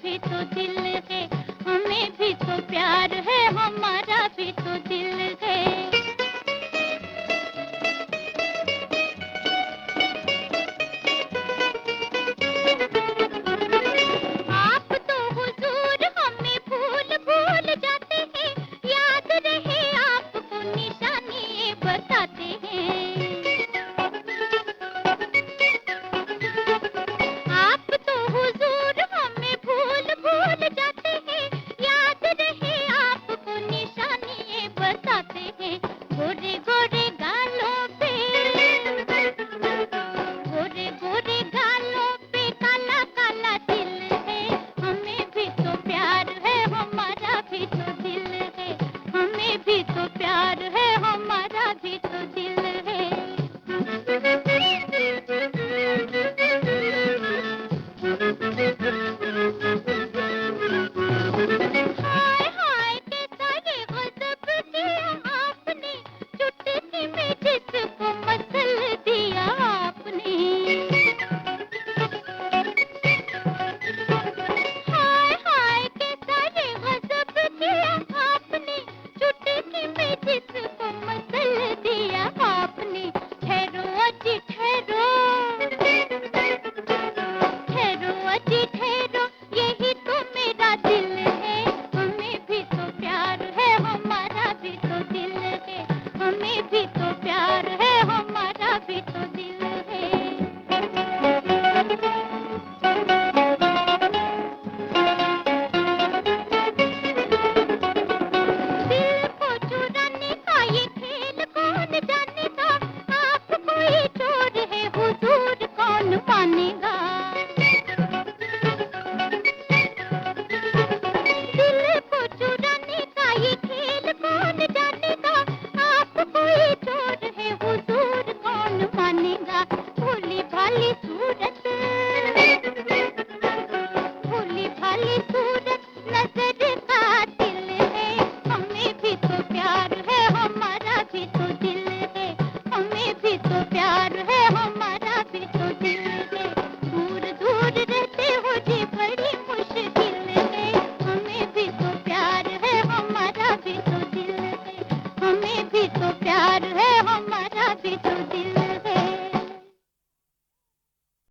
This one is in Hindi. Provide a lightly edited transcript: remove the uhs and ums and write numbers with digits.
भी तो दिल है, हमें भी तो प्यार है, हमारा भी तो दिल है। आप तो हुजूर हमें भूल भूल जाते हैं, याद रहे आपको निशानी ये बताते हैं। आप तो हुजूर हमें भूल भूल जाते हैं, याद रहे आपको निशानी ये बताते हैं। गोरे गोरे गालों पे, गोरे गोरे गालों पे काला काला दिल है, हमें भी तो प्यार है, हमारा भी तो दिल है, हमें भी तो प्यार है, हमारा भी तो दिल है। हाय हाय कैसा ये गजब किया आपने, चुटकी में जिसको मसल दिया आपने। हाय हाय कैसा ये गजब किया आपने, चुटकी में जिसको मसल दिया आपने। ठहरो अजी ठहरो, ठहरो अजी ठहरो, यही तो मेरा दिल है, हमें भी तो प्यार है, हमारा भी तो दिल है, हमें भी तो प्यार है, हमारा भी तो दिल है। दिल को चुराने का ये खेल कौन जानेगा, आप कोई चोर है हुजूर कौन मानेगा। दिल को चुराने का ये खेल कौन जानेगा, आप कोई चोर है हुजूर कौन मानेगा। भोली भाली सूरत, भोली भाली